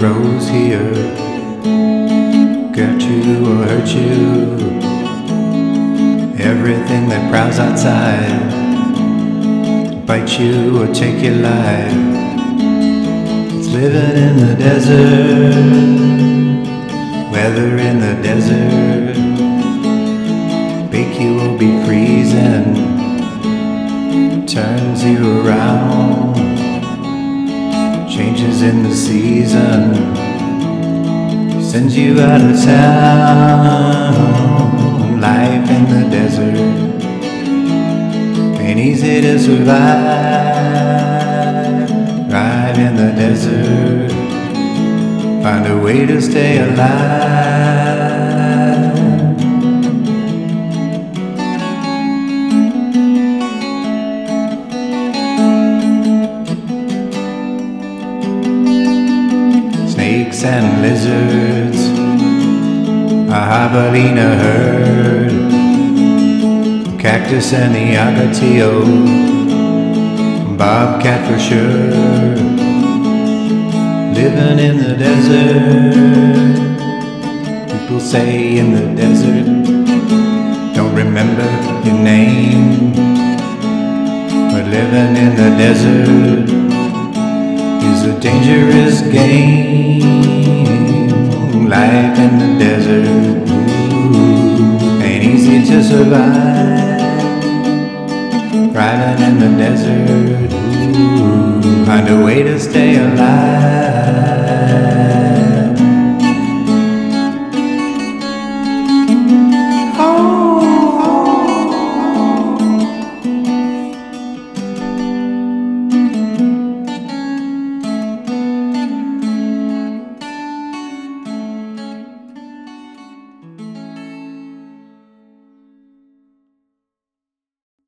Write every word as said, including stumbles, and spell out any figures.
grows here, got you or hurt you. Everything that prowls outside, bite you or take your life. It's living in the desert, weather in the desert. Bake you or be freezing, turns you around. Changes in the season, sends you out of town. Life in the desert ain't easy to survive. Right in the desert, find a way to stay alive. Snakes and lizards, a javelina herd, cactus and the agatillo, bobcat for sure. Living in the desert, people say in the desert, don't remember your name. But living in the desert is a dangerous game. Life in the desert, ooh, ain't easy to survive. Driving in the desert, ooh, find a way to stay alive.